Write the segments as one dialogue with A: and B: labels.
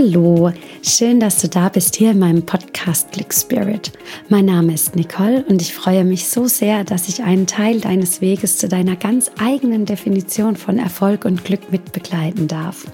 A: Hallo, schön, dass du da bist hier in meinem Podcast Glück Spirit. Mein Name ist Nicole und ich freue mich so sehr, dass ich einen Teil deines Weges zu deiner ganz eigenen Definition von Erfolg und Glück mit begleiten darf.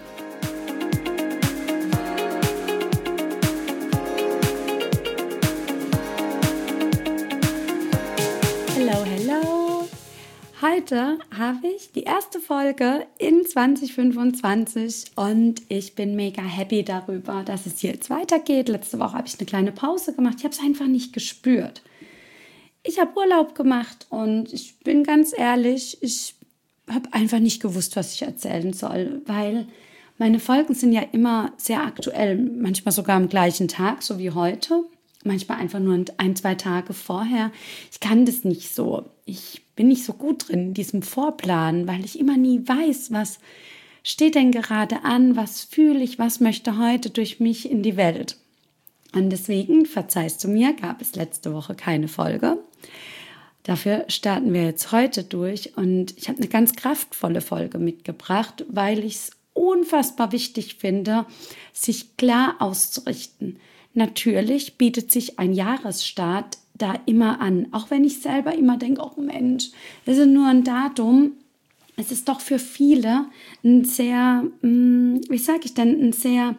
A: Hello. Heute habe ich die erste Folge in 2025 und ich bin mega happy darüber, dass es jetzt weitergeht. Letzte Woche habe ich eine kleine Pause gemacht. Ich habe es einfach nicht gespürt. Ich habe Urlaub gemacht und ich bin ganz ehrlich, ich habe einfach nicht gewusst, was ich erzählen soll, weil meine Folgen sind ja immer sehr aktuell, manchmal sogar am gleichen Tag, so wie heute. Manchmal einfach nur 1-2 Tage vorher. Ich kann das nicht so. Ich bin nicht so gut drin in diesem Vorplan, weil ich immer nie weiß, was steht denn gerade an, was fühle ich, was möchte heute durch mich in die Welt. Und deswegen, verzeihst du mir, gab es letzte Woche keine Folge. Dafür starten wir jetzt heute durch und ich habe eine ganz kraftvolle Folge mitgebracht, weil ich es unfassbar wichtig finde, sich klar auszurichten. Natürlich bietet sich ein Jahresstart da immer an, auch wenn ich selber immer denke, oh Mensch, das ist nur ein Datum. Es ist doch für viele ein sehr, ein sehr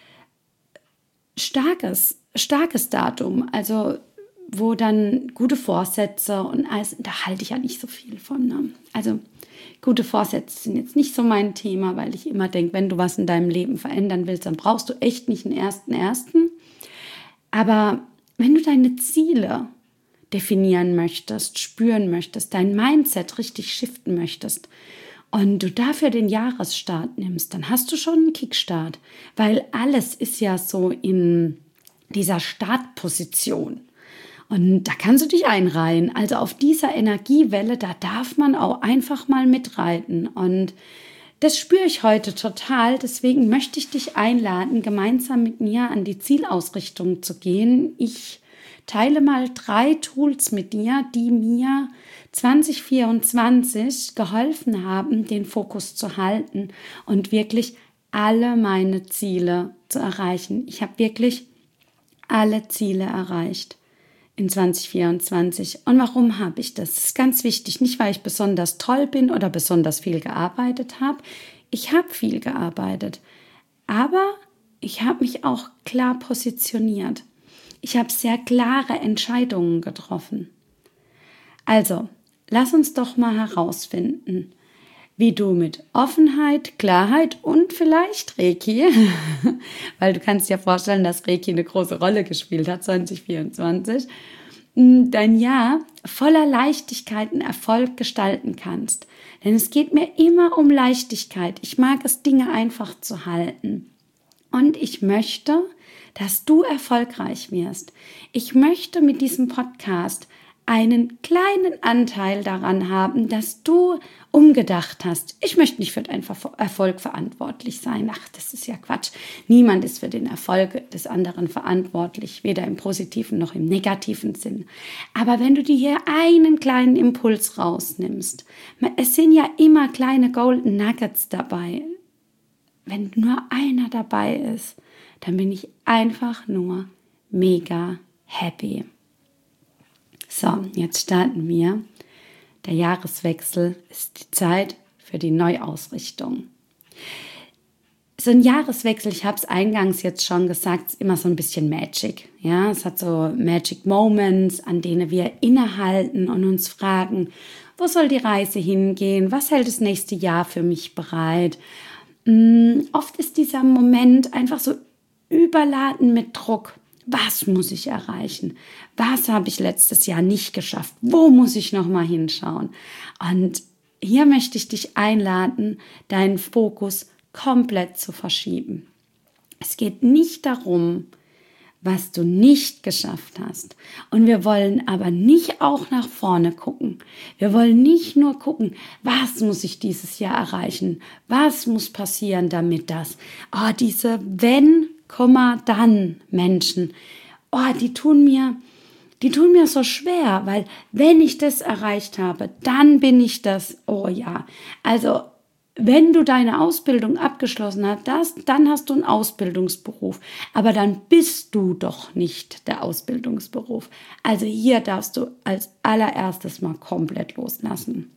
A: starkes Datum, also wo dann gute Vorsätze und alles, da halte ich ja nicht so viel von. Ne? Also gute Vorsätze sind jetzt nicht so mein Thema, weil ich immer denke, wenn du was in deinem Leben verändern willst, dann brauchst du echt nicht einen 1.1. Aber wenn du deine Ziele definieren möchtest, spüren möchtest, dein Mindset richtig shiften möchtest und du dafür den Jahresstart nimmst, dann hast du schon einen Kickstart, weil alles ist ja so in dieser Startposition. Und da kannst du dich einreihen. Also auf dieser Energiewelle, da darf man auch einfach mal mitreiten. Und das spüre ich heute total. Deswegen möchte ich dich einladen, gemeinsam mit mir an die Zielausrichtung zu gehen. Ich teile mal 3 Tools mit dir, die mir 2024 geholfen haben, den Fokus zu halten und wirklich alle meine Ziele zu erreichen. Ich habe wirklich alle Ziele erreicht in 2024. Und warum habe ich das? Das ist ganz wichtig. Nicht, weil ich besonders toll bin oder besonders viel gearbeitet habe. Ich habe viel gearbeitet. Aber ich habe mich auch klar positioniert. Ich habe sehr klare Entscheidungen getroffen. Also, lass uns doch mal herausfinden, wie du mit Offenheit, Klarheit und vielleicht Reiki, weil du kannst dir vorstellen, dass Reiki eine große Rolle gespielt hat 2024, dein Jahr voller Leichtigkeit und Erfolg gestalten kannst. Denn es geht mir immer um Leichtigkeit. Ich mag es, Dinge einfach zu halten. Und ich möchte, dass du erfolgreich wirst. Ich möchte mit diesem Podcast einen kleinen Anteil daran haben, dass du umgedacht hast. Ich möchte nicht für deinen Erfolg verantwortlich sein. Ach, das ist ja Quatsch. Niemand ist für den Erfolg des anderen verantwortlich, weder im positiven noch im negativen Sinn. Aber wenn du dir hier einen kleinen Impuls rausnimmst, es sind ja immer kleine Golden Nuggets dabei. Wenn nur einer dabei ist, dann bin ich einfach nur mega happy. So, jetzt starten wir. Der Jahreswechsel ist die Zeit für die Neuausrichtung. So ein Jahreswechsel, ich habe es eingangs jetzt schon gesagt, ist immer so ein bisschen Magic. Ja, es hat so Magic Moments, an denen wir innehalten und uns fragen, wo soll die Reise hingehen? Was hält das nächste Jahr für mich bereit? Oft ist dieser Moment einfach so überladen mit Druck. Was muss ich erreichen? Was habe ich letztes Jahr nicht geschafft? Wo muss ich noch mal hinschauen? Und hier möchte ich dich einladen, deinen Fokus komplett zu verschieben. Es geht nicht darum, was du nicht geschafft hast. Und wir wollen aber nicht auch nach vorne gucken. Wir wollen nicht nur gucken, was muss ich dieses Jahr erreichen? Was muss passieren, damit das? Diese wenn, dann Menschen, die tun mir so schwer, weil wenn ich das erreicht habe, dann bin ich das, oh ja. Also Wenn du deine Ausbildung abgeschlossen hast, dann hast du einen Ausbildungsberuf. Aber dann bist du doch nicht der Ausbildungsberuf. Also hier darfst du als allererstes mal komplett loslassen.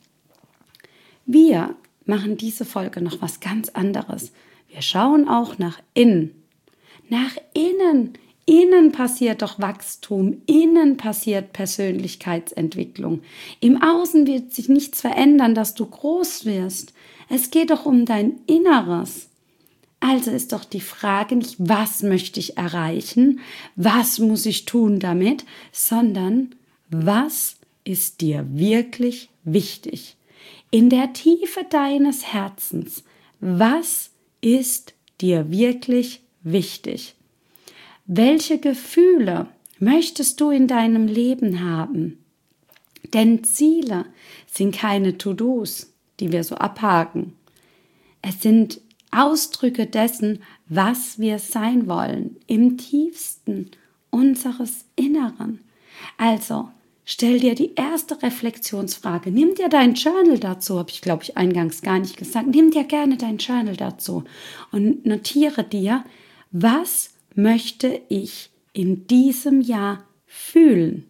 A: Wir machen diese Folge noch was ganz anderes. Wir schauen auch nach innen. Nach innen. Innen passiert doch Wachstum, innen passiert Persönlichkeitsentwicklung. Im Außen wird sich nichts verändern, dass du groß wirst. Es geht doch um dein Inneres. Also ist doch die Frage nicht, was möchte ich erreichen, was muss ich tun damit, sondern was ist dir wirklich wichtig? In der Tiefe deines Herzens, was ist dir wirklich wichtig? Welche Gefühle möchtest du in deinem Leben haben? Denn Ziele sind keine To-Dos, die wir so abhaken. Es sind Ausdrücke dessen, was wir sein wollen, im tiefsten unseres Inneren. Also, stell dir die erste Reflexionsfrage. Nimm dir dein Journal dazu, habe ich glaube ich eingangs gar nicht gesagt. Nimm dir gerne dein Journal dazu und notiere dir, was möchte ich in diesem Jahr fühlen?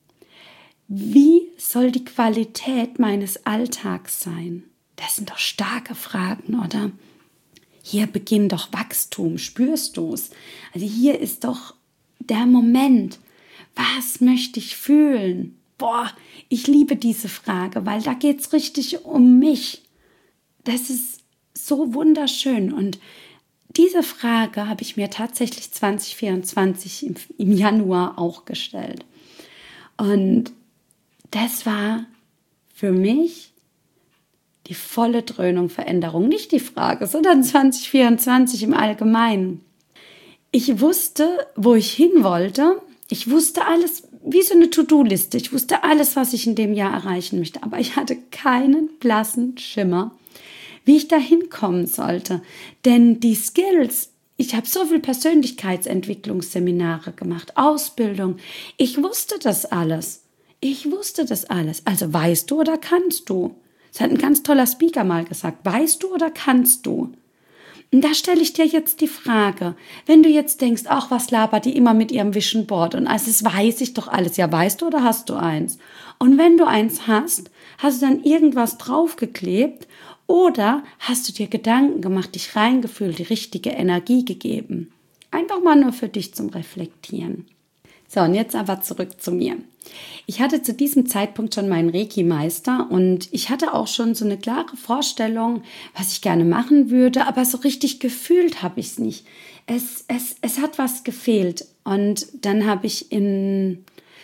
A: Wie soll die Qualität meines Alltags sein? Das sind doch starke Fragen, oder? Hier beginnt doch Wachstum, spürst du es? Also hier ist doch der Moment. Was möchte ich fühlen? Boah, ich liebe diese Frage, weil da geht es richtig um mich. Das ist so wunderschön und diese Frage habe ich mir tatsächlich 2024 im Januar auch gestellt. Und das war für mich die volle Dröhnung Veränderung. Nicht die Frage, sondern 2024 im Allgemeinen. Ich wusste, wo ich hin wollte. Ich wusste alles, wie so eine To-Do-Liste. Ich wusste alles, was ich in dem Jahr erreichen möchte. Aber ich hatte keinen blassen Schimmer, wie ich da hinkommen sollte. Denn die Skills, ich habe so viele Persönlichkeitsentwicklungsseminare gemacht, Ausbildung. Ich wusste das alles. Also weißt du oder kannst du? Das hat ein ganz toller Speaker mal gesagt. Weißt du oder kannst du? Und da stelle ich dir jetzt die Frage, wenn du jetzt denkst, ach, was labert die immer mit ihrem Vision Board? Und also das weiß ich doch alles. Ja, weißt du oder hast du eins? Und wenn du eins hast, hast du dann irgendwas draufgeklebt oder hast du dir Gedanken gemacht, dich reingefühlt, die richtige Energie gegeben? Einfach mal nur für dich zum Reflektieren. So, und jetzt aber zurück zu mir. Ich hatte zu diesem Zeitpunkt schon meinen Reiki-Meister und ich hatte auch schon so eine klare Vorstellung, was ich gerne machen würde, aber so richtig gefühlt habe ich es nicht. Es hat was gefehlt und dann habe ich in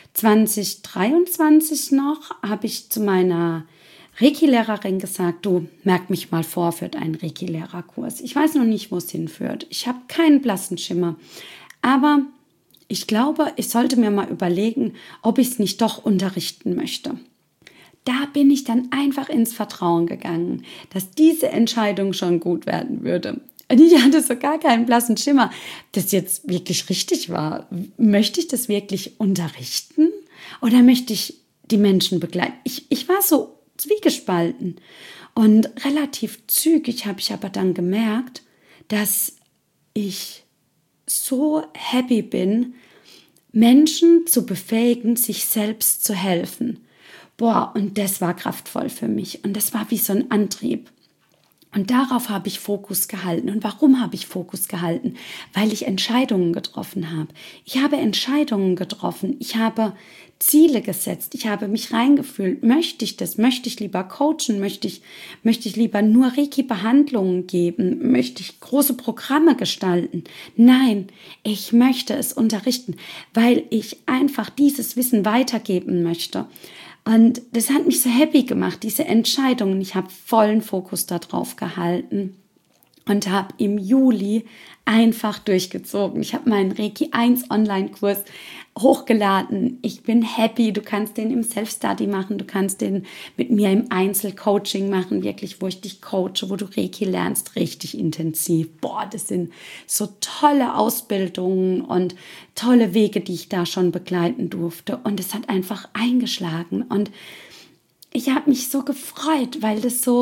A: 2023 habe ich zu meiner Reiki-Lehrerin gesagt, du, merk mich mal vor für deinen Reiki-Lehrerkurs. Ich weiß noch nicht, wo es hinführt. Ich habe keinen blassen Schimmer, aber ich glaube, ich sollte mir mal überlegen, ob ich es nicht doch unterrichten möchte. Da bin ich dann einfach ins Vertrauen gegangen, dass diese Entscheidung schon gut werden würde. Und ich hatte so gar keinen blassen Schimmer, dass jetzt wirklich richtig war. Möchte ich das wirklich unterrichten oder möchte ich die Menschen begleiten? Ich war so zwiegespalten. Und relativ zügig habe ich aber dann gemerkt, dass ich so happy bin, Menschen zu befähigen, sich selbst zu helfen. Boah, und das war kraftvoll für mich. Und das war wie so ein Antrieb. Und darauf habe ich Fokus gehalten. Und warum habe ich Fokus gehalten? Weil ich Entscheidungen getroffen habe. Ich habe Entscheidungen getroffen. Ich habe Ziele gesetzt. Ich habe mich reingefühlt. Möchte ich das? Möchte ich lieber coachen? Möchte ich lieber nur Reiki-Behandlungen geben? Möchte ich große Programme gestalten? Nein, ich möchte es unterrichten, weil ich einfach dieses Wissen weitergeben möchte. Und das hat mich so happy gemacht, diese Entscheidungen. Ich habe vollen Fokus darauf gehalten und habe im Juli einfach durchgezogen. Ich habe meinen Reiki 1 Online-Kurs hochgeladen. Ich bin happy. Du kannst den im Self-Study machen. Du kannst den mit mir im Einzelcoaching machen, wirklich, wo ich dich coache, wo du Reiki lernst, richtig intensiv. Boah, das sind so tolle Ausbildungen und tolle Wege, die ich da schon begleiten durfte. Und es hat einfach eingeschlagen. Und ich habe mich so gefreut, weil das so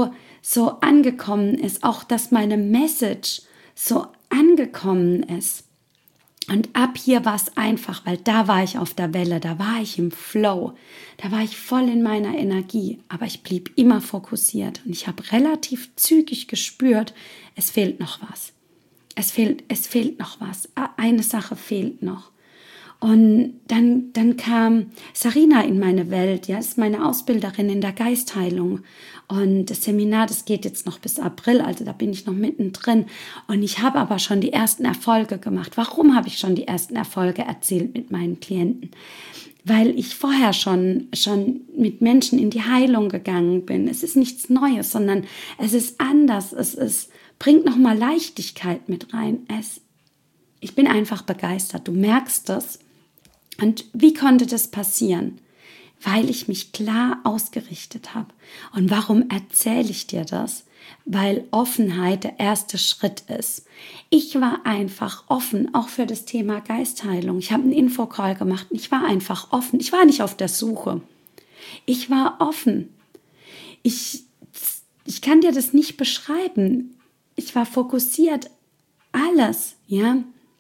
A: so angekommen ist, auch dass meine Message so angekommen ist. Und ab hier war es einfach, weil da war ich auf der Welle, da war ich im Flow, da war ich voll in meiner Energie, aber ich blieb immer fokussiert und ich habe relativ zügig gespürt, es fehlt noch was. Es fehlt noch was. Eine Sache fehlt noch. Und dann kam Sarina in meine Welt, ja, ist meine Ausbilderin in der Geistheilung. Und das Seminar, das geht jetzt noch bis April, also da bin ich noch mittendrin. Und ich habe aber schon die ersten Erfolge gemacht. Warum habe ich schon die ersten Erfolge erzielt mit meinen Klienten? Weil ich vorher schon mit Menschen in die Heilung gegangen bin. Es ist nichts Neues, sondern es ist anders. Bringt nochmal Leichtigkeit mit rein. Ich bin einfach begeistert. Du merkst das. Und wie konnte das passieren? Weil ich mich klar ausgerichtet habe. Und warum erzähle ich dir das? Weil Offenheit der erste Schritt ist. Ich war einfach offen, auch für das Thema Geistheilung. Ich habe einen Infocall gemacht und ich war einfach offen. Ich war nicht auf der Suche. Ich war offen. Ich kann dir das nicht beschreiben. Ich war fokussiert. Alles, ja.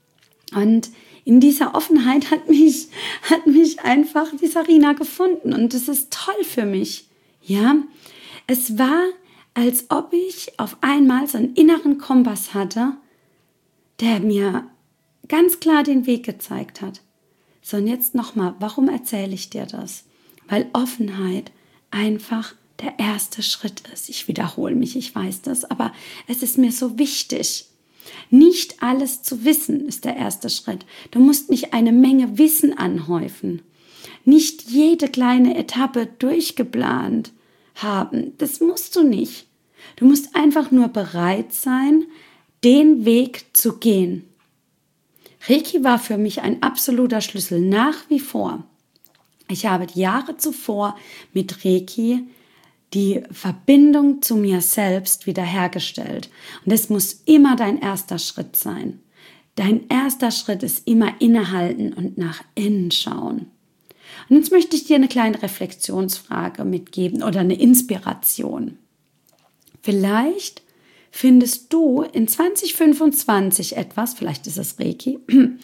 A: Und in dieser Offenheit hat mich einfach die Sarina gefunden und das ist toll für mich, ja. Es war, als ob ich auf einmal so einen inneren Kompass hatte, der mir ganz klar den Weg gezeigt hat. So, und jetzt nochmal, warum erzähle ich dir das? Weil Offenheit einfach der erste Schritt ist. Ich wiederhole mich, ich weiß das, aber es ist mir so wichtig. Nicht alles zu wissen ist der erste Schritt. Du musst nicht eine Menge Wissen anhäufen. Nicht jede kleine Etappe durchgeplant haben. Das musst du nicht. Du musst einfach nur bereit sein, den Weg zu gehen. Reiki war für mich ein absoluter Schlüssel, nach wie vor. Ich habe Jahre zuvor mit Reiki die Verbindung zu mir selbst wiederhergestellt. Und es muss immer dein erster Schritt sein. Dein erster Schritt ist immer innehalten und nach innen schauen. Und jetzt möchte ich dir eine kleine Reflexionsfrage mitgeben oder eine Inspiration. Vielleicht findest du in 2025 etwas, vielleicht ist es Reiki,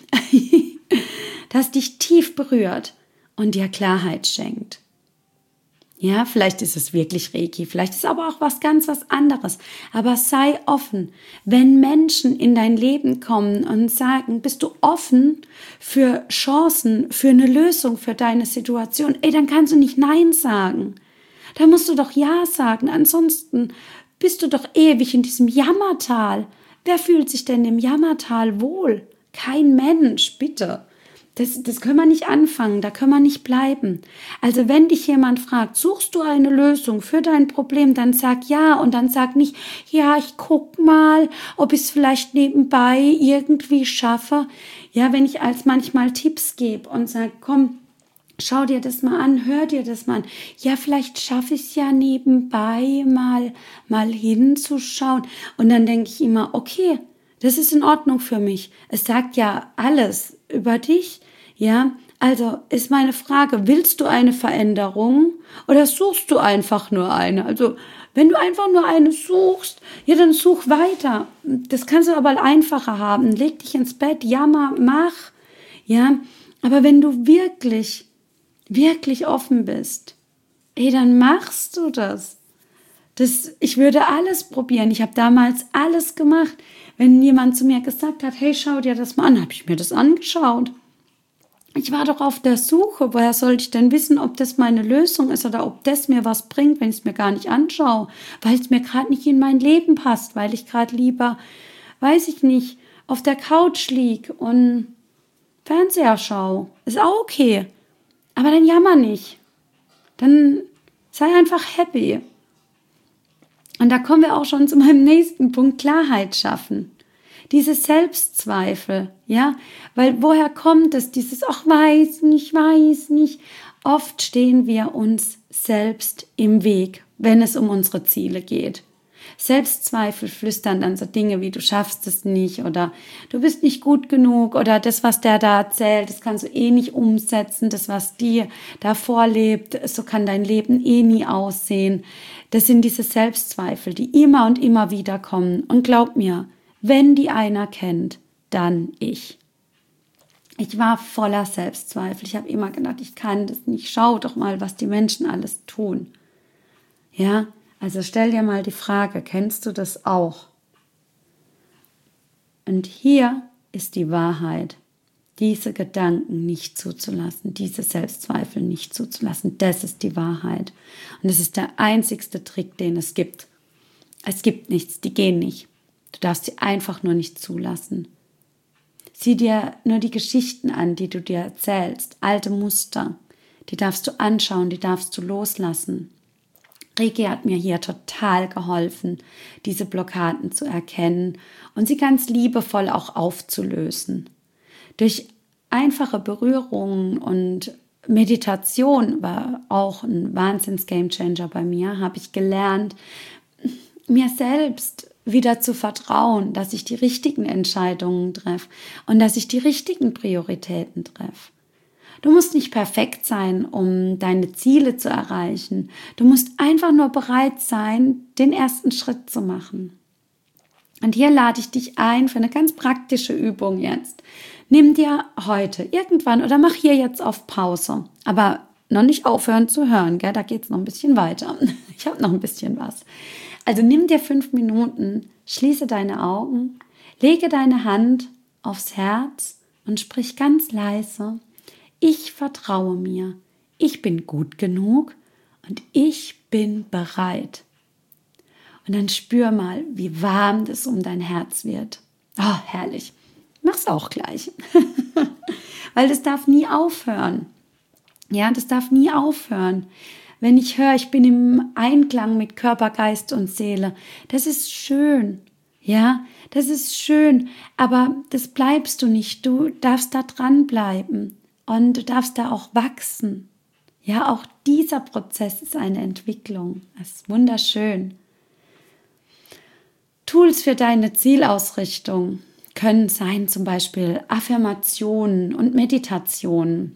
A: das dich tief berührt und dir Klarheit schenkt. Ja, vielleicht ist es wirklich Reiki, vielleicht ist aber auch was anderes. Aber sei offen. Wenn Menschen in dein Leben kommen und sagen, bist du offen für Chancen, für eine Lösung für deine Situation, dann kannst du nicht Nein sagen. Da musst du doch Ja sagen, ansonsten bist du doch ewig in diesem Jammertal. Wer fühlt sich denn im Jammertal wohl? Kein Mensch, bitte. Das können wir nicht anfangen, da können wir nicht bleiben. Also wenn dich jemand fragt, suchst du eine Lösung für dein Problem, dann sag ja und dann sag nicht, ja, ich guck mal, ob ich es vielleicht nebenbei irgendwie schaffe. Ja, wenn ich als manchmal Tipps gebe und sage, komm, schau dir das mal an, hör dir das mal an. Ja, vielleicht schaffe ich es ja nebenbei mal hinzuschauen. Und dann denke ich immer, okay, das ist in Ordnung für mich. Es sagt ja alles über dich. Ja, also ist meine Frage, willst du eine Veränderung oder suchst du einfach nur eine? Also wenn du einfach nur eine suchst, ja, dann such weiter. Das kannst du aber einfacher haben. Leg dich ins Bett, jammer, mach. Ja, aber wenn du wirklich offen bist, dann machst du das. Ich würde alles probieren. Ich habe damals alles gemacht. Wenn jemand zu mir gesagt hat, hey, schau dir das mal an, habe ich mir das angeschaut. Ich war doch auf der Suche. Woher sollte ich denn wissen, ob das meine Lösung ist oder ob das mir was bringt, wenn ich es mir gar nicht anschaue? Weil es mir gerade nicht in mein Leben passt, weil ich gerade lieber, weiß ich nicht, auf der Couch lieg und Fernseher schaue. Ist auch okay. Aber dann jammer nicht. Dann sei einfach happy. Und da kommen wir auch schon zu meinem nächsten Punkt, Klarheit schaffen. Diese Selbstzweifel, ja, weil woher kommt es, dieses, ach, weiß nicht. Oft stehen wir uns selbst im Weg, wenn es um unsere Ziele geht. Selbstzweifel flüstern dann so Dinge wie du schaffst es nicht oder du bist nicht gut genug oder das, was der da erzählt, das kannst du eh nicht umsetzen, das, was dir da vorlebt, so kann dein Leben eh nie aussehen. Das sind diese Selbstzweifel, die immer und immer wieder kommen. Und glaub mir, wenn die einer kennt, dann ich. Ich war voller Selbstzweifel. Ich habe immer gedacht, ich kann das nicht. Schau doch mal, was die Menschen alles tun. Ja, also stell dir mal die Frage, kennst du das auch? Und hier ist die Wahrheit, diese Gedanken nicht zuzulassen, diese Selbstzweifel nicht zuzulassen, das ist die Wahrheit. Und das ist der einzigste Trick, den es gibt. Es gibt nichts, die gehen nicht. Du darfst sie einfach nur nicht zulassen. Sieh dir nur die Geschichten an, die du dir erzählst, alte Muster, die darfst du anschauen, die darfst du loslassen. Reiki hat mir hier total geholfen, diese Blockaden zu erkennen und sie ganz liebevoll auch aufzulösen. Durch einfache Berührungen und Meditation war auch ein Wahnsinns-Gamechanger bei mir, habe ich gelernt, mir selbst wieder zu vertrauen, dass ich die richtigen Entscheidungen treffe und dass ich die richtigen Prioritäten treffe. Du musst nicht perfekt sein, um deine Ziele zu erreichen. Du musst einfach nur bereit sein, den ersten Schritt zu machen. Und hier lade ich dich ein für eine ganz praktische Übung jetzt. Nimm dir heute irgendwann oder mach hier jetzt auf Pause, aber noch nicht aufhören zu hören, gell? Da geht es noch ein bisschen weiter. Ich habe noch ein bisschen was. Also nimm dir 5 Minuten, schließe deine Augen, lege deine Hand aufs Herz und sprich ganz leise: Ich vertraue mir, ich bin gut genug und ich bin bereit. Und dann spür mal, wie warm das um dein Herz wird. Oh, herrlich. Mach's auch gleich. Weil das darf nie aufhören. Ja, das darf nie aufhören. Wenn ich höre, ich bin im Einklang mit Körper, Geist und Seele, das ist schön. Ja, das ist schön, aber das bleibst du nicht. Du darfst da dranbleiben und du darfst da auch wachsen. Ja, auch dieser Prozess ist eine Entwicklung. Das ist wunderschön. Tools für deine Zielausrichtung können sein, zum Beispiel Affirmationen und Meditationen.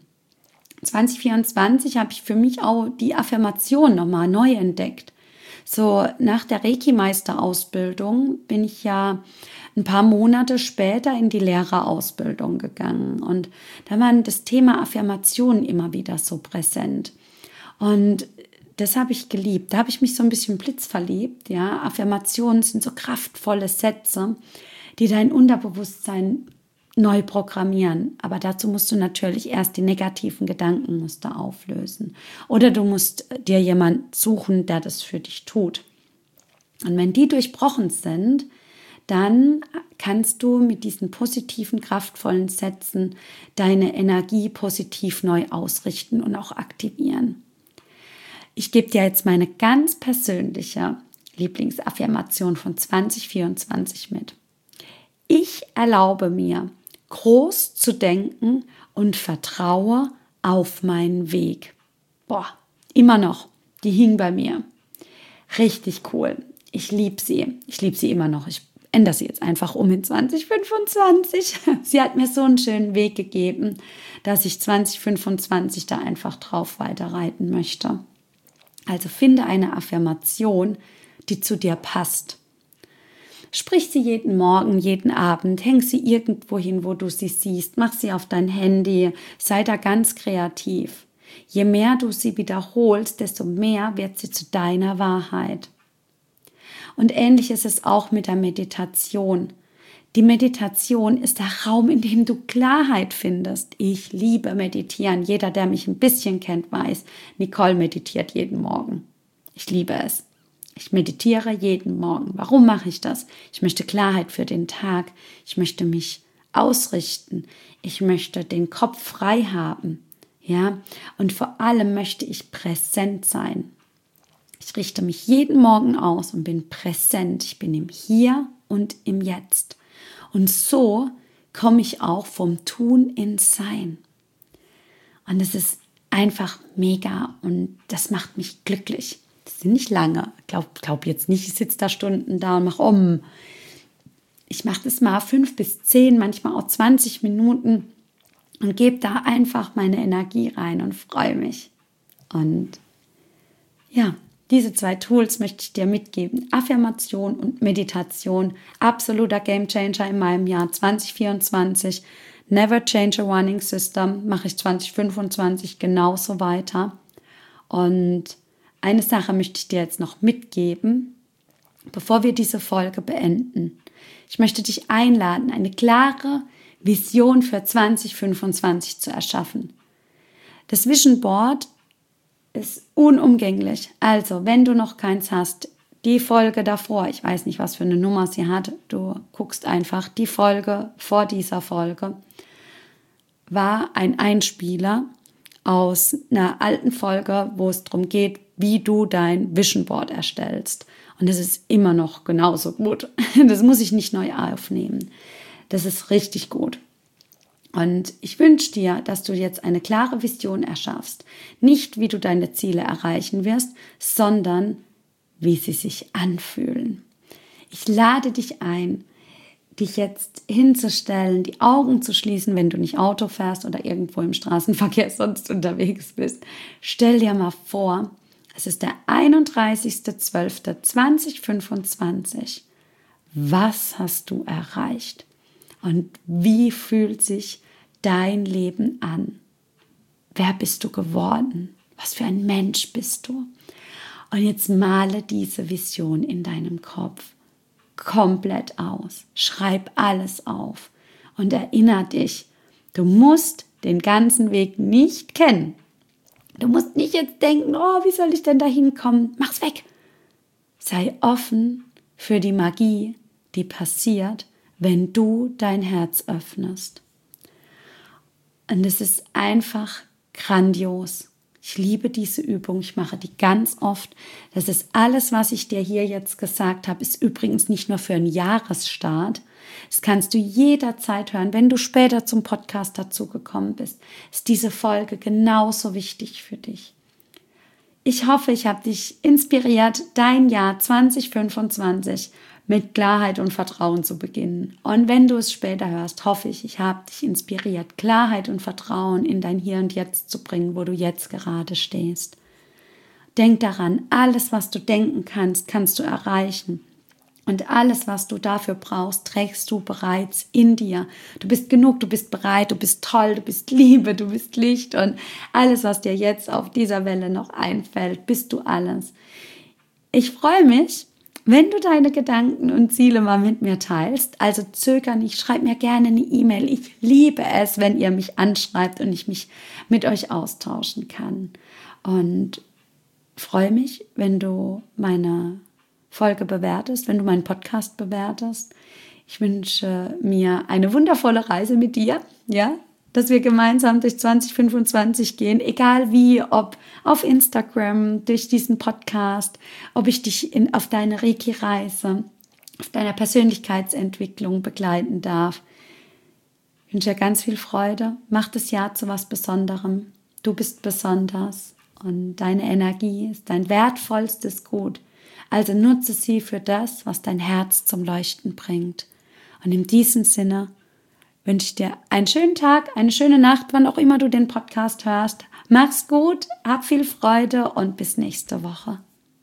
A: 2024 habe ich für mich auch die Affirmation nochmal neu entdeckt. So nach der Reiki-Meister-Ausbildung bin ich ja ein paar Monate später in die Lehrerausbildung gegangen. Und da war das Thema Affirmation immer wieder so präsent. Und das habe ich geliebt. Da habe ich mich so ein bisschen blitzverliebt. Ja? Affirmationen sind so kraftvolle Sätze, die dein Unterbewusstsein neu programmieren. Aber dazu musst du natürlich erst die negativen Gedankenmuster auflösen. Oder du musst dir jemanden suchen, der das für dich tut. Und wenn die durchbrochen sind, dann kannst du mit diesen positiven, kraftvollen Sätzen deine Energie positiv neu ausrichten und auch aktivieren. Ich gebe dir jetzt meine ganz persönliche Lieblingsaffirmation von 2024 mit. Ich erlaube mir, groß zu denken und vertraue auf meinen Weg. Boah, immer noch. Die hing bei mir. Richtig cool. Ich liebe sie. Ich liebe sie immer noch. Ich ändere sie jetzt einfach um in 2025. Sie hat mir so einen schönen Weg gegeben, dass ich 2025 da einfach drauf weiterreiten möchte. Also finde eine Affirmation, die zu dir passt. Sprich sie jeden Morgen, jeden Abend, häng sie irgendwo hin, wo du sie siehst, mach sie auf dein Handy, sei da ganz kreativ. Je mehr du sie wiederholst, desto mehr wird sie zu deiner Wahrheit. Und ähnlich ist es auch mit der Meditation. Die Meditation ist der Raum, in dem du Klarheit findest. Ich liebe Meditieren. Jeder, der mich ein bisschen kennt, weiß, Nicole meditiert jeden Morgen. Ich liebe es. Ich meditiere jeden Morgen. Warum mache ich das? Ich möchte Klarheit für den Tag. Ich möchte mich ausrichten. Ich möchte den Kopf frei haben. Ja? Und vor allem möchte ich präsent sein. Ich richte mich jeden Morgen aus und bin präsent. Ich bin im Hier und im Jetzt. Und so komme ich auch vom Tun ins Sein. Und es ist einfach mega und das macht mich glücklich. Das sind nicht lange. Glaub jetzt nicht, ich sitze da Stunden da und mache Ich mache das mal 5 bis 10, manchmal auch 20 Minuten und gebe da einfach meine Energie rein und freue mich. Und ja, diese 2 Tools möchte ich dir mitgeben. Affirmation und Meditation. Absoluter Gamechanger in meinem Jahr 2024. Never change a running system. Mache ich 2025 genauso weiter. Und eine Sache möchte ich dir jetzt noch mitgeben, bevor wir diese Folge beenden. Ich möchte dich einladen, eine klare Vision für 2025 zu erschaffen. Das Vision Board ist unumgänglich. Also, wenn du noch keins hast, die Folge davor, ich weiß nicht, was für eine Nummer sie hat, du guckst einfach, die Folge vor dieser Folge war ein Einspieler aus einer alten Folge, wo es darum geht, wie du dein Vision Board erstellst. Und das ist immer noch genauso gut. Das muss ich nicht neu aufnehmen. Das ist richtig gut. Und ich wünsche dir, dass du jetzt eine klare Vision erschaffst. Nicht, wie du deine Ziele erreichen wirst, sondern wie sie sich anfühlen. Ich lade dich ein, dich jetzt hinzustellen, die Augen zu schließen, wenn du nicht Auto fährst oder irgendwo im Straßenverkehr sonst unterwegs bist. Stell dir mal vor, es ist der 31.12.2025. Was hast du erreicht? Und wie fühlt sich dein Leben an? Wer bist du geworden? Was für ein Mensch bist du? Und jetzt male diese Vision in deinem Kopf komplett aus. Schreib alles auf und erinnere dich, du musst den ganzen Weg nicht kennen. Du musst nicht jetzt denken, wie soll ich denn da hinkommen? Mach's weg. Sei offen für die Magie, die passiert, wenn du dein Herz öffnest. Und es ist einfach grandios. Ich liebe diese Übung, ich mache die ganz oft. Das ist alles, was ich dir hier jetzt gesagt habe, ist übrigens nicht nur für einen Jahresstart. Das kannst du jederzeit hören. Wenn du später zum Podcast dazugekommen bist, ist diese Folge genauso wichtig für dich. Ich hoffe, ich habe dich inspiriert, dein Jahr 2025 mit Klarheit und Vertrauen zu beginnen. Und wenn du es später hörst, hoffe ich, ich habe dich inspiriert, Klarheit und Vertrauen in dein Hier und Jetzt zu bringen, wo du jetzt gerade stehst. Denk daran, alles, was du denken kannst, kannst du erreichen. Und alles, was du dafür brauchst, trägst du bereits in dir. Du bist genug, du bist bereit, du bist toll, du bist Liebe, du bist Licht und alles, was dir jetzt auf dieser Welle noch einfällt, bist du alles. Ich freue mich, wenn du deine Gedanken und Ziele mal mit mir teilst. Also zöger nicht, schreib mir gerne eine E-Mail. Ich liebe es, wenn ihr mich anschreibt und ich mich mit euch austauschen kann. Und freue mich, wenn du meine Folge bewertest, wenn du meinen Podcast bewertest. Ich wünsche mir eine wundervolle Reise mit dir, ja, dass wir gemeinsam durch 2025 gehen, egal wie, ob auf Instagram, durch diesen Podcast, ob ich dich auf deine Reiki-Reise, auf deiner Persönlichkeitsentwicklung begleiten darf. Ich wünsche dir ganz viel Freude. Mach das Jahr zu was Besonderem. Du bist besonders und deine Energie ist dein wertvollstes Gut. Also nutze sie für das, was dein Herz zum Leuchten bringt. Und in diesem Sinne wünsche ich dir einen schönen Tag, eine schöne Nacht, wann auch immer du den Podcast hörst. Mach's gut, hab viel Freude und bis nächste Woche.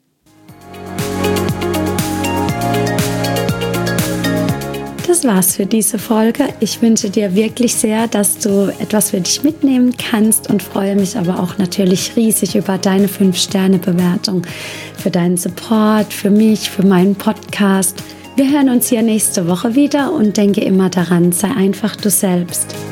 A: Das war's für diese Folge. Ich wünsche dir wirklich sehr, dass du etwas für dich mitnehmen kannst und freue mich aber auch natürlich riesig über deine 5-Sterne-Bewertung, für deinen Support, für mich, für meinen Podcast. Wir hören uns hier nächste Woche wieder und denke immer daran, sei einfach du selbst.